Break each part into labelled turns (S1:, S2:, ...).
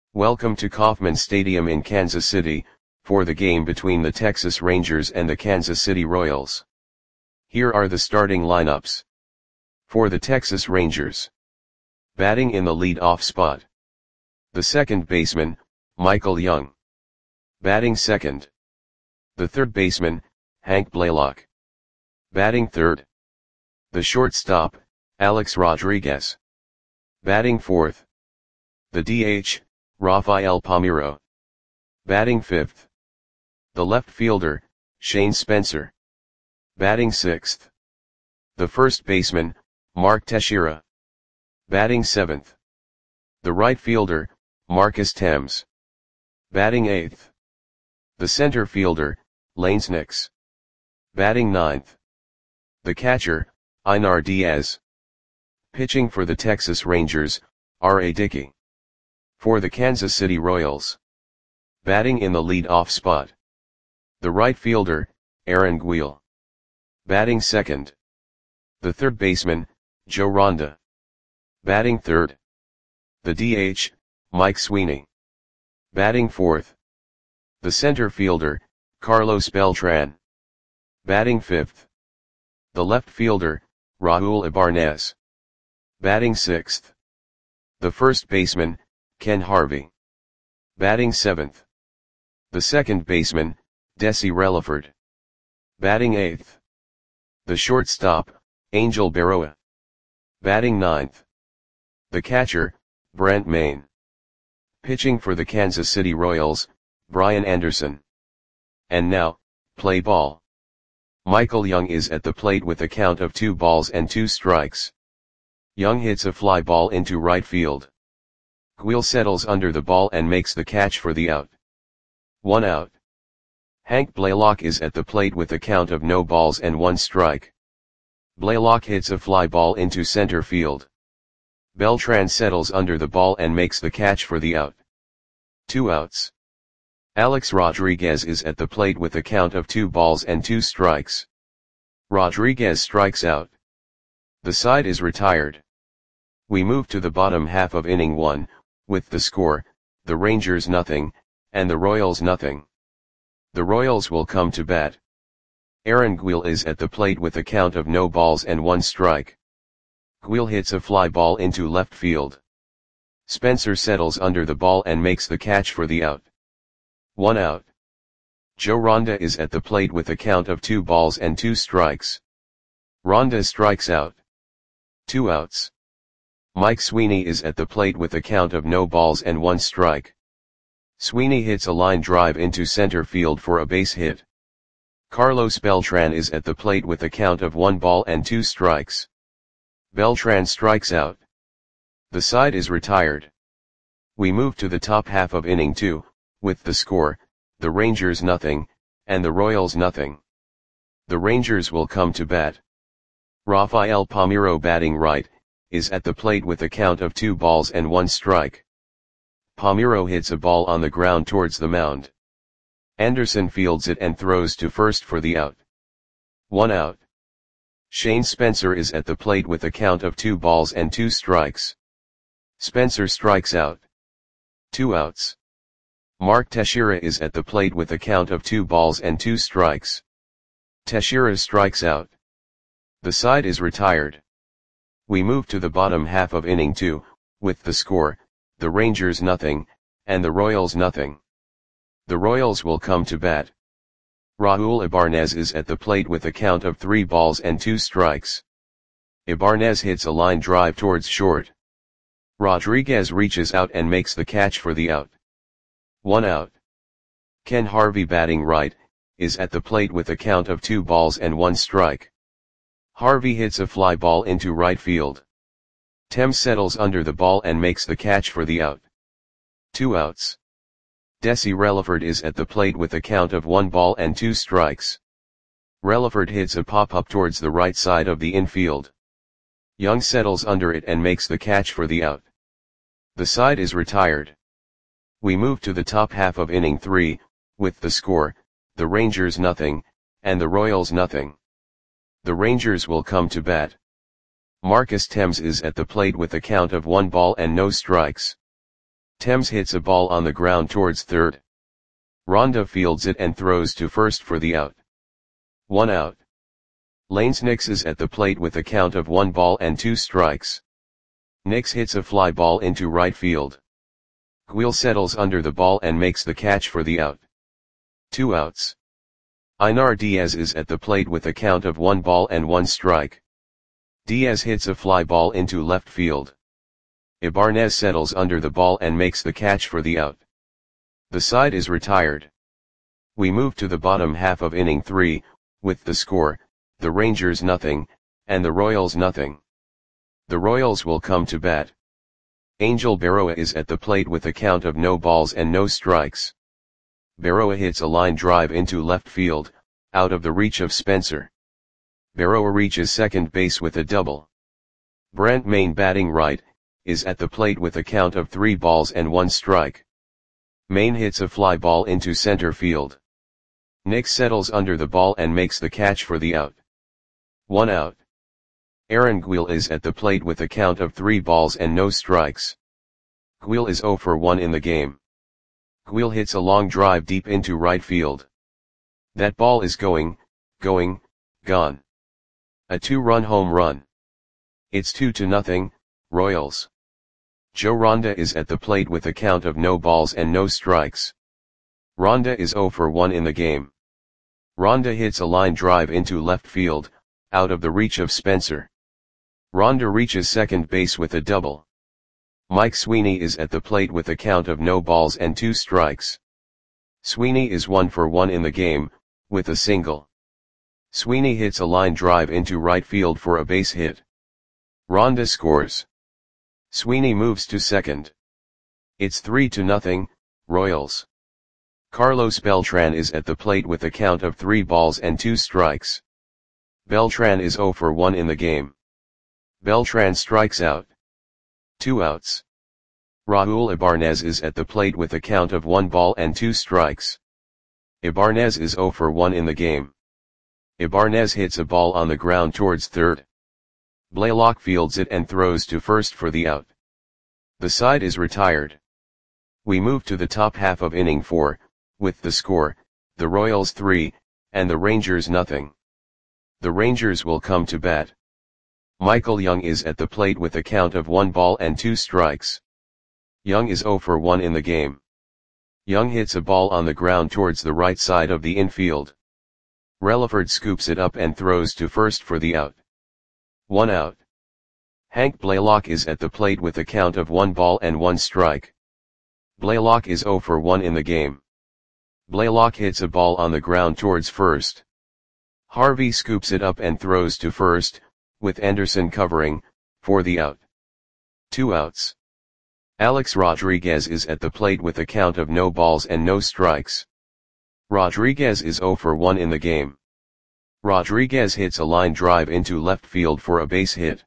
S1: Welcome to Kauffman Stadium in Kansas City, for the game between the Texas Rangers and the Kansas City Royals. Here are the starting lineups. For the Texas Rangers. Batting in the lead-off spot. The second baseman, Michael Young. Batting second. The third baseman, Hank Blaylock. Batting third. The shortstop, Alex Rodriguez. Batting fourth. The DH, Rafael Palmeiro. Batting fifth. The left fielder, Shane Spencer. Batting sixth. The first baseman, Mark Teixeira. Batting seventh. The right fielder, Marcus Thames. Batting eighth. The center fielder, Lanes Nix. Batting ninth. The catcher, Einar Diaz. Pitching for the Texas Rangers, R.A. Dickey. For the Kansas City Royals. Batting in the lead-off spot. The right fielder, Aaron Guil. Batting second. The third baseman, Joe Ronda. Batting third. The DH, Mike Sweeney. Batting fourth. The center fielder, Carlos Beltran. Batting fifth. The left fielder, Raul Ibanez. Batting sixth. The first baseman, Ken Harvey. Batting seventh. The second baseman, Desi Relaford. Batting eighth. The shortstop, Angel Berroa. Batting ninth. The catcher, Brent Mayne. Pitching for the Kansas City Royals, Brian Anderson. And now, play ball. Michael Young is at the plate with a count of 2-2. Young hits a fly ball into right field. Guil settles under the ball and makes the catch for the out. 1 out. Hank Blaylock is at the plate with a count of 0-1. Blaylock hits a fly ball into center field. Beltran settles under the ball and makes the catch for the out. 2 outs. Alex Rodriguez is at the plate with a count of 2-2. Rodriguez strikes out. The side is retired. We move to the bottom half of inning 1, with the score, the Rangers 0, and the Royals 0. The Royals will come to bat. Aaron Guil is at the plate with a count of 0-1. Guil hits a fly ball into left field. Spencer settles under the ball and makes the catch for the out. 1 out. Joe Ronda is at the plate with a count of 2-2. Ronda strikes out. 2 outs. Mike Sweeney is at the plate with a count of 0-1. Sweeney hits a line drive into center field for a base hit. Carlos Beltran is at the plate with a count of 1-2. Beltran strikes out. The side is retired. We move to the top half of inning 2, with the score, the Rangers 0, and the Royals 0. The Rangers will come to bat. Rafael Palmeiro, batting right, is at the plate with a count of 2-1. Palmeiro hits a ball on the ground towards the mound. Anderson fields it and throws to first for the out. 1 out. Shane Spencer is at the plate with a count of 2-2. Spencer strikes out. 2 outs. Mark Teixeira is at the plate with a count of 2-2. Teixeira strikes out. The side is retired. We move to the bottom half of inning 2, with the score, the Rangers 0, and the Royals 0. The Royals will come to bat. Raul Ibanez is at the plate with a count of 3-2. Ibanez hits a line drive towards short. Rodriguez reaches out and makes the catch for the out. 1 out. Ken Harvey, batting right, is at the plate with a count of 2-1. Harvey hits a fly ball into right field. Thames settles under the ball and makes the catch for the out. 2 outs. Desi Relaford is at the plate with a count of 1-2. Relaford hits a pop-up towards the right side of the infield. Young settles under it and makes the catch for the out. The side is retired. We move to the top half of inning 3, with the score, the Rangers 0, and the Royals 0. The Rangers will come to bat. Marcus Thames is at the plate with a count of 1 ball and no strikes. Thames hits a ball on the ground towards third. Rhonda fields it and throws to first for the out. 1 out. Lanes Nix is at the plate with a count of 1 ball and 2 strikes. Nix hits a fly ball into right field. Guil settles under the ball and makes the catch for the out. 2 outs. Einar Diaz is at the plate with a count of 1 ball and 1 strike. Diaz hits a fly ball into left field. Ibarnez settles under the ball and makes the catch for the out. The side is retired. We move to the bottom half of inning 3, with the score, the Rangers nothing, and the Royals nothing. The Royals will come to bat. Angel Berroa is at the plate with a count of no balls and no strikes. Berroa hits a line drive into left field, out of the reach of Spencer. Berroa reaches second base with a double. Brent Mayne, batting right, is at the plate with a count of 3 balls and 1 strike. Mayne hits a fly ball into center field. Nix settles under the ball and makes the catch for the out. 1 out. Aaron Guil is at the plate with a count of 3 balls and no strikes. Guil is 0 for 1 in the game. Guil hits a long drive deep into right field. That ball is gone. A 2-run home run. It's 2-0, Royals. Joe Rhonda is at the plate with a count of no balls and no strikes. Rhonda is 0 for 1 in the game. Rhonda hits a line drive into left field, out of the reach of Spencer. Rhonda reaches second base with a double. Mike Sweeney is at the plate with a count of no balls and 2 strikes. Sweeney is 1 for 1 in the game, with a single. Sweeney hits a line drive into right field for a base hit. Rhonda scores. Sweeney moves to second. It's 3-0, Royals. Carlos Beltran is at the plate with a count of 3 balls and 2 strikes. Beltran is 0 for 1 in the game. Beltran strikes out. 2 outs. Raul Ibarnez is at the plate with a count of 1 ball and 2 strikes. Ibarnez is 0 for 1 in the game. Ibarnez hits a ball on the ground towards third. Blaylock fields it and throws to first for the out. The side is retired. We move to the top half of inning 4, with the score, the Royals 3, and the Rangers nothing. The Rangers will come to bat. Michael Young is at the plate with a count of 1 ball and 2 strikes. Young is 0 for 1 in the game. Young hits a ball on the ground towards the right side of the infield. Relaford scoops it up and throws to first for the out. 1 out. Hank Blaylock is at the plate with a count of 1 ball and 1 strike. Blaylock is 0 for 1 in the game. Blaylock hits a ball on the ground towards first. Harvey scoops it up and throws to first, with Anderson covering, for the out. 2 outs. Alex Rodriguez is at the plate with a count of no balls and no strikes. Rodriguez is 0 for 1 in the game. Rodriguez hits a line drive into left field for a base hit.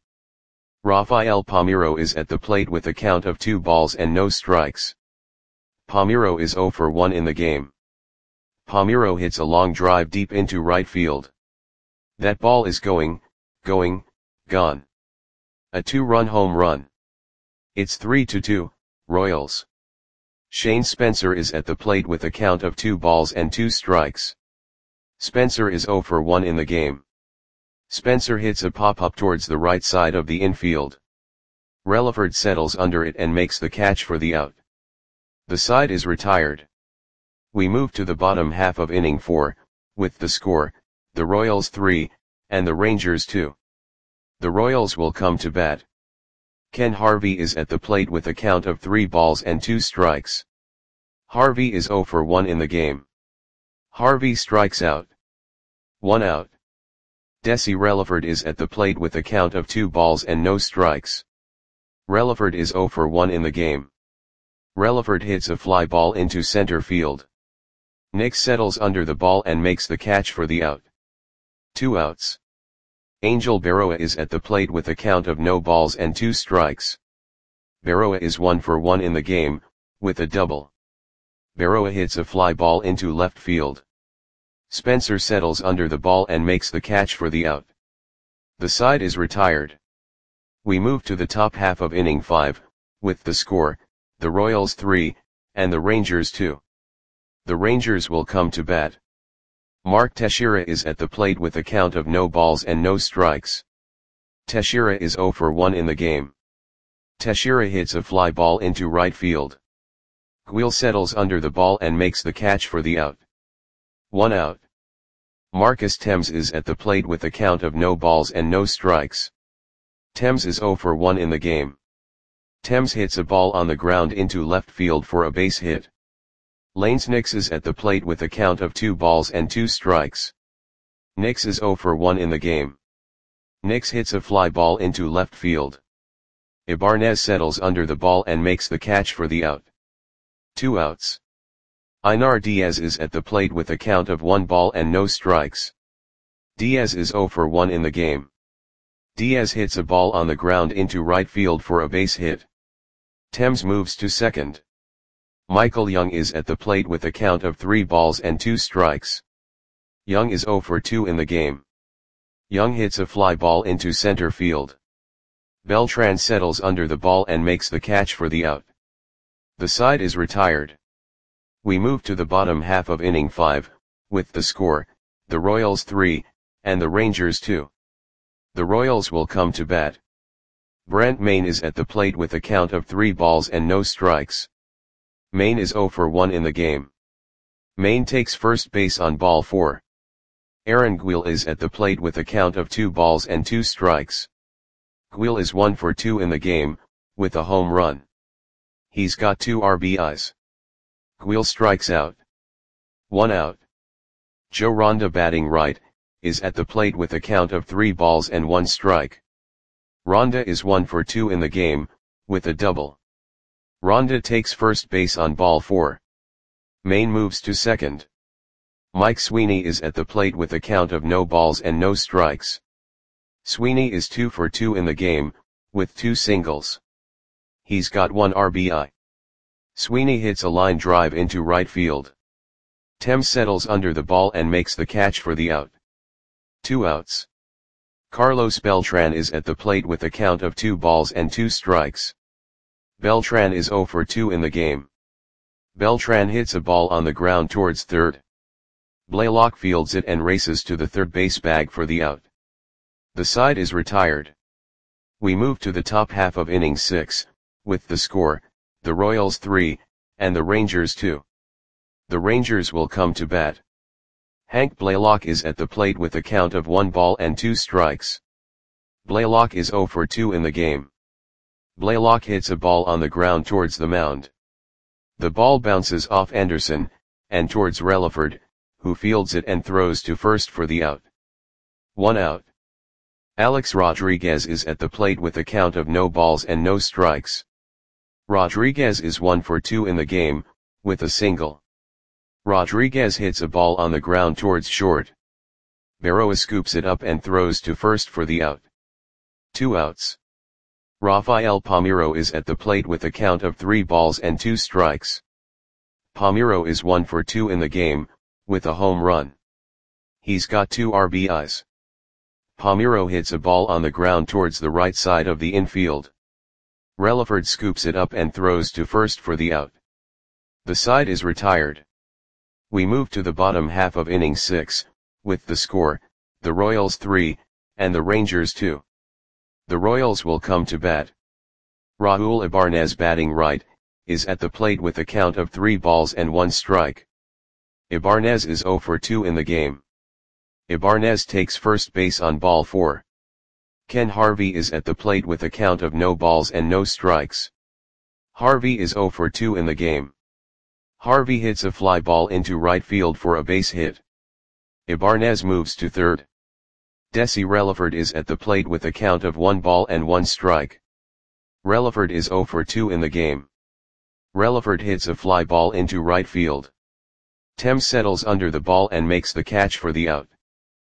S1: Rafael Palmeiro is at the plate with a count of 2 balls and no strikes. Palmeiro is 0 for 1 in the game. Palmeiro hits a long drive deep into right field. That ball is gone. A 2-run home run. It's 3-2, Royals. Shane Spencer is at the plate with a count of 2 balls and 2 strikes. Spencer is 0 for 1 in the game. Spencer hits a pop-up towards the right side of the infield. Relaford settles under it and makes the catch for the out. The side is retired. We move to the bottom half of inning 4, with the score, the Royals 3, and the Rangers 2. The Royals will come to bat. Ken Harvey is at the plate with a count of 3 balls and 2 strikes. Harvey is 0 for 1 in the game. Harvey strikes out. 1 out. Desi Relaford is at the plate with a count of 2 balls and no strikes. Relaford is 0 for 1 in the game. Relaford hits a fly ball into center field. Nix settles under the ball and makes the catch for the out. 2 outs. Angel Berroa is at the plate with a count of no balls and 2 strikes. Berroa is 1 for 1 in the game, with a double. Berroa hits a fly ball into left field. Spencer settles under the ball and makes the catch for the out. The side is retired. We move to the top half of inning 5, with the score, the Royals 3, and the Rangers 2. The Rangers will come to bat. Mark Teixeira is at the plate with a count of no balls and no strikes. Teixeira is 0 for 1 in the game. Teixeira hits a fly ball into right field. Gouel settles under the ball and makes the catch for the out. 1 out. Marcus Thames is at the plate with a count of no balls and no strikes. Thames is 0 for 1 in the game. Thames hits a ball on the ground into left field for a base hit. Lanes Nix is at the plate with a count of 2 balls and 2 strikes. Nix is 0 for 1 in the game. Nix hits a fly ball into left field. Ibanez settles under the ball and makes the catch for the out. 2 outs. Einar Diaz is at the plate with a count of 1 ball and no strikes. Diaz is 0 for 1 in the game. Diaz hits a ball on the ground into right field for a base hit. Thames moves to second. Michael Young is at the plate with a count of 3 balls and 2 strikes. Young is 0 for 2 in the game. Young hits a fly ball into center field. Beltran settles under the ball and makes the catch for the out. The side is retired. We move to the bottom half of inning 5, with the score, the Royals 3, and the Rangers 2. The Royals will come to bat. Brent Mayne is at the plate with a count of 3 balls and no strikes. Mayne is 0 for 1 in the game. Mayne takes first base on ball 4. Aaron Gouel is at the plate with a count of 2 balls and 2 strikes. Gouel is 1 for 2 in the game, with a home run. He's got 2 RBIs. Gouel strikes out. 1 out. Joe Ronda, batting right, is at the plate with a count of 3 balls and 1 strike. Ronda is 1 for 2 in the game, with a double. Ronda takes first base on ball 4. Mayne moves to second. Mike Sweeney is at the plate with a count of no balls and no strikes. Sweeney is 2 for 2 in the game, with 2 singles. He's got 1 RBI. Sweeney hits a line drive into right field. Thames settles under the ball and makes the catch for the out. 2 outs. Carlos Beltran is at the plate with a count of 2 balls and 2 strikes. Beltran is 0 for 2 in the game. Beltran hits a ball on the ground towards third. Blaylock fields it and races to the third base bag for the out. The side is retired. We move to the top half of inning 6, with the score, the Royals 3, and the Rangers 2. The Rangers will come to bat. Hank Blaylock is at the plate with a count of 1 ball and 2 strikes. Blaylock is 0 for 2 in the game. Blaylock hits a ball on the ground towards the mound. The ball bounces off Anderson, and towards Relaford, who fields it and throws to first for the out. 1 out. Alex Rodriguez is at the plate with a count of no balls and no strikes. Rodriguez is 1 for 2 in the game, with a single. Rodriguez hits a ball on the ground towards short. Berroa scoops it up and throws to first for the out. 2 outs. Rafael Palmeiro is at the plate with a count of 3 balls and 2 strikes. Palmeiro is 1 for 2 in the game, with a home run. He's got 2 RBIs. Palmeiro hits a ball on the ground towards the right side of the infield. Relaford scoops it up and throws to first for the out. The side is retired. We move to the bottom half of inning 6, with the score, the Royals 3, and the Rangers 2. The Royals will come to bat. Raul Ibanez, batting right, is at the plate with a count of 3 balls and 1 strike. Ibanez is 0 for 2 in the game. Ibanez takes first base on ball 4. Ken Harvey is at the plate with a count of no balls and no strikes. Harvey is 0 for 2 in the game. Harvey hits a fly ball into right field for a base hit. Ibanez moves to third. Desi Relaford is at the plate with a count of 1 ball and 1 strike. Relaford is 0 for 2 in the game. Relaford hits a fly ball into right field. Thames settles under the ball and makes the catch for the out.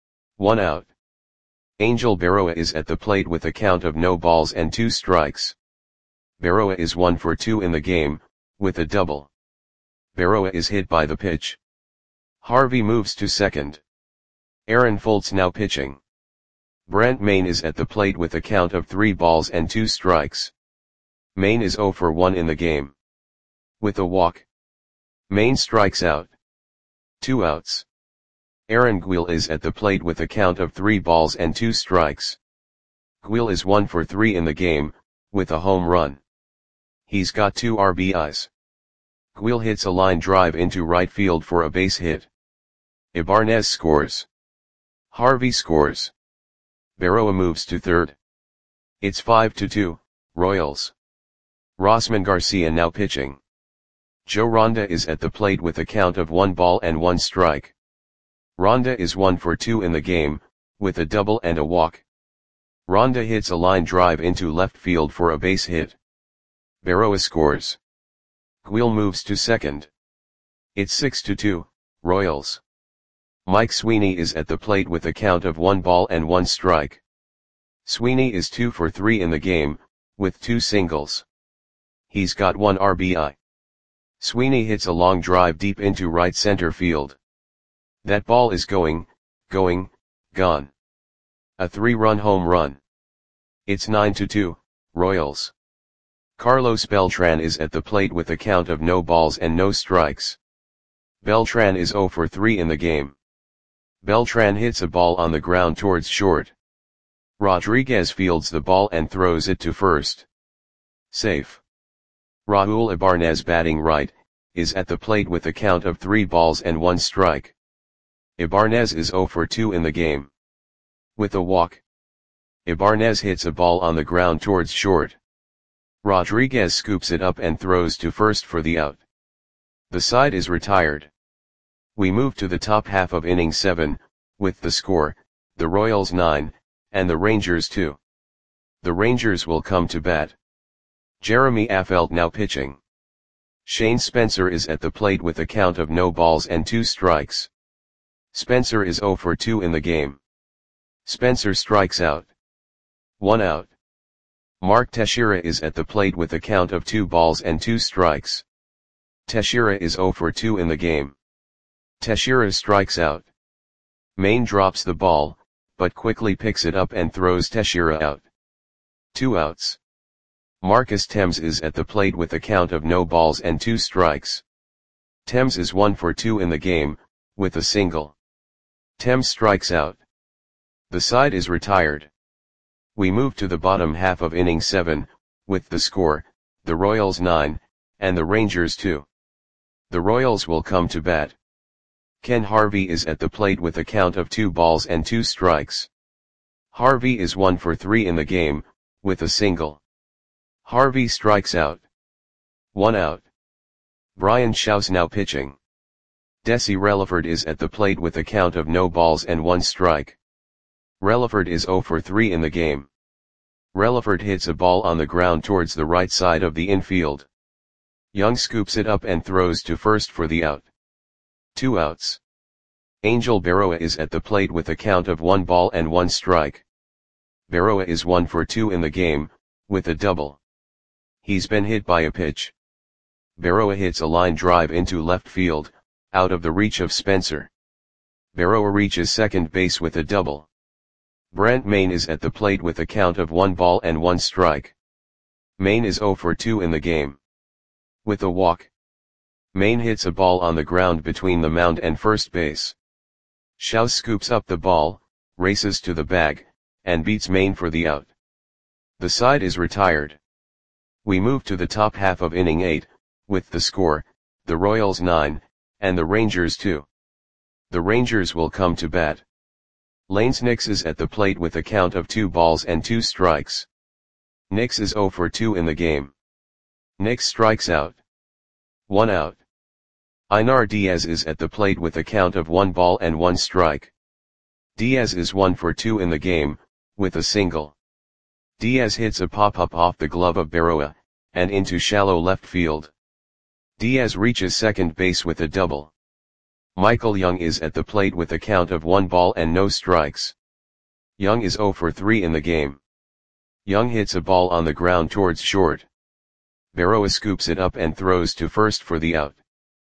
S1: 1 out. Angel Berroa is at the plate with a count of no balls and 2 strikes. Berroa is 1 for 2 in the game, with a double. Berroa is hit by the pitch. Harvey moves to second. Aaron Foltz now pitching. Brent Mayne is at the plate with a count of 3 balls and 2 strikes. Mayne is 0 for 1 in the game. With a walk. Main strikes out. 2 outs. Aaron Guil is at the plate with a count of 3 balls and 2 strikes. Guil is 1 for 3 in the game, with a home run. He's got 2 RBIs. Guil hits a line drive into right field for a base hit. Ibarnez scores. Harvey scores. Berroa moves to third. It's 5-2, Royals. Rosman Garcia now pitching. Joe Ronda is at the plate with a count of 1 ball and 1 strike. Ronda is 1 for 2 in the game, with a double and a walk. Ronda hits a line drive into left field for a base hit. Berroa scores. Guil moves to second. It's 6-2, Royals. Mike Sweeney is at the plate with a count of 1 ball and 1 strike. Sweeney is 2 for 3 in the game, with 2 singles. He's got 1 RBI. Sweeney hits a long drive deep into right center field. That ball is gone. A 3-run home run. It's 9-2, Royals. Carlos Beltran is at the plate with a count of no balls and no strikes. Beltran is 0 for 3 in the game. Beltran hits a ball on the ground towards short. Rodriguez fields the ball and throws it to first. Safe. Raul Ibarnez batting right, is at the plate with a count of 3 balls and 1 strike. Ibarnez is 0 for 2 in the game. With a walk. Ibarnez hits a ball on the ground towards short. Rodriguez scoops it up and throws to first for the out. The side is retired. We move to the top half of inning 7, with the score, the Royals 9, and the Rangers 2. The Rangers will come to bat. Jeremy Affeldt now pitching. Shane Spencer is at the plate with a count of no balls and 2 strikes. Spencer is 0 for 2 in the game. Spencer strikes out. 1 out. Mark Teixeira is at the plate with a count of 2 balls and 2 strikes. Teixeira is 0 for 2 in the game. Teixeira strikes out. Main drops the ball, but quickly picks it up and throws Teixeira out. 2 outs. Marcus Thames is at the plate with a count of no balls and 2 strikes. Thames is 1 for 2 in the game, with a single. Thames strikes out. The side is retired. We move to the bottom half of inning 7, with the score, the Royals 9, and the Rangers 2. The Royals will come to bat. Ken Harvey is at the plate with a count of 2 balls and 2 strikes. Harvey is 1 for 3 in the game, with a single. Harvey strikes out. 1 out. Brian Shaw's now pitching. Desi Relaford is at the plate with a count of no balls and 1 strike. Relaford is 0 for 3 in the game. Relaford hits a ball on the ground towards the right side of the infield. Young scoops it up and throws to first for the out. 2 outs. Angel Berroa is at the plate with a count of 1 ball and 1 strike. Berroa is 1 for 2 in the game, with a double. He's been hit by a pitch. Berroa hits a line drive into left field, out of the reach of Spencer. Berroa reaches second base with a double. Brent Mayne is at the plate with a count of 1 ball and 1 strike. Mayne is 0 for 2 in the game. With a walk. Mayne hits a ball on the ground between the mound and first base. Shaw scoops up the ball, races to the bag, and beats Mayne for the out. The side is retired. We move to the top half of inning 8, with the score, the Royals 9, and the Rangers 2. The Rangers will come to bat. Lanes Nix is at the plate with a count of 2 balls and 2 strikes. Nix is 0 for 2 in the game. Nix strikes out. 1 out. Einar Diaz is at the plate with a count of 1 ball and 1 strike. Diaz is 1 for 2 in the game, with a single. Diaz hits a pop-up off the glove of Berroa, and into shallow left field. Diaz reaches second base with a double. Michael Young is at the plate with a count of 1 ball and no strikes. Young is 0 for 3 in the game. Young hits a ball on the ground towards short. Berroa scoops it up and throws to first for the out.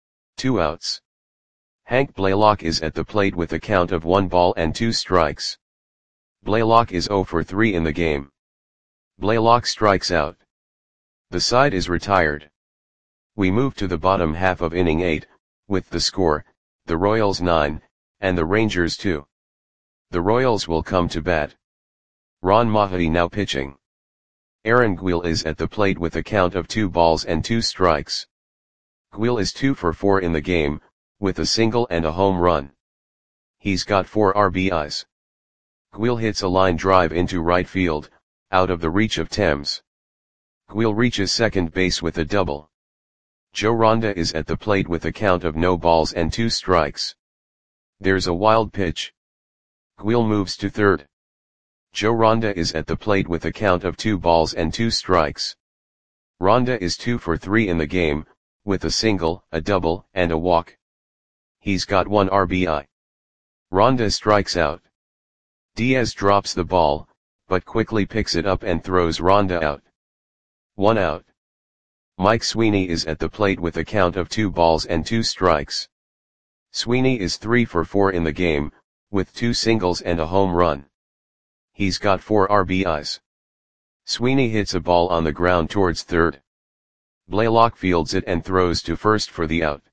S1: 2 outs. Hank Blaylock is at the plate with a count of 1 ball and 2 strikes. Blaylock is 0 for 3 in the game. Blaylock strikes out. The side is retired. We move to the bottom half of inning 8, with the score, the Royals 9, and the Rangers 2. The Royals will come to bat. Ron Mahay now pitching. Aaron Guil is at the plate with a count of 2 balls and 2 strikes. Guil is 2 for 4 in the game, with a single and a home run. He's got 4 RBIs. Guil hits a line drive into right field, out of the reach of Thames. Guil reaches second base with a double. Joe Ronda is at the plate with a count of no balls and 2 strikes. There's a wild pitch. Guil moves to third. Joe Ronda is at the plate with a count of 2 balls and 2 strikes. Ronda is 2 for 3 in the game, with a single, a double, and a walk. He's got 1 RBI. Ronda strikes out. Diaz drops the ball, but quickly picks it up and throws Ronda out. 1 out. Mike Sweeney is at the plate with a count of 2 balls and 2 strikes. Sweeney is 3 for 4 in the game, with 2 singles and a home run. He's got 4 RBIs. Sweeney hits a ball on the ground towards third. Blaylock fields it and throws to first for the out.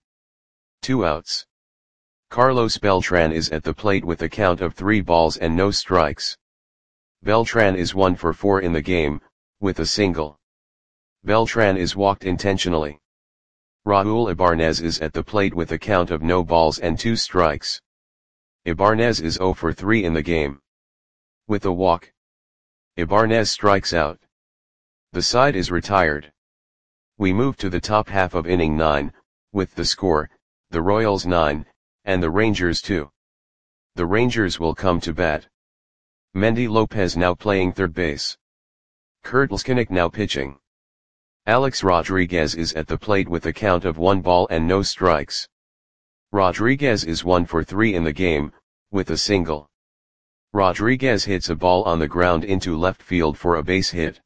S1: 2 outs. Carlos Beltran is at the plate with a count of 3 balls and no strikes. Beltran is 1 for 4 in the game, with a single. Beltran is walked intentionally. Raul Ibanez is at the plate with a count of no balls and 2 strikes. Ibanez is 0 for 3 in the game. With a walk. Ibanez strikes out. The side is retired. We move to the top half of inning 9, with the score, the Royals 9, and the Rangers 2. The Rangers will come to bat. Mendy Lopez now playing third base. Kurt Leskinick now pitching. Alex Rodriguez is at the plate with a count of 1 ball and no strikes. Rodriguez is 1 for 3 in the game, with a single. Rodriguez hits a ball on the ground into left field for a base hit.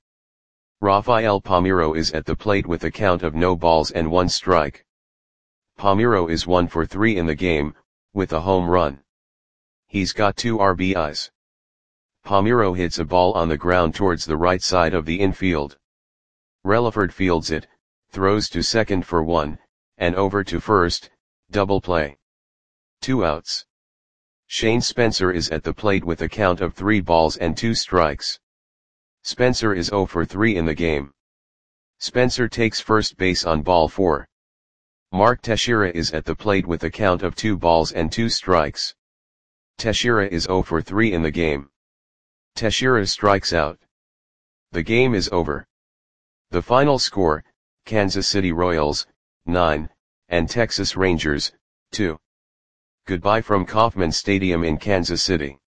S1: Rafael Palmeiro is at the plate with a count of no balls and 1 strike. Palmeiro is 1 for 3 in the game, with a home run. He's got 2 RBIs. Palmeiro hits a ball on the ground towards the right side of the infield. Relaford fields it, throws to second for 1, and over to first, double play. 2 outs. Shane Spencer is at the plate with a count of 3 balls and 2 strikes. Spencer is 0 for 3 in the game. Spencer takes first base on ball 4. Mark Teixeira is at the plate with a count of 2 balls and 2 strikes. Teixeira is 0 for 3 in the game. Teixeira strikes out. The game is over. The final score, Kansas City Royals, 9, and Texas Rangers, 2. Goodbye from Kauffman Stadium in Kansas City.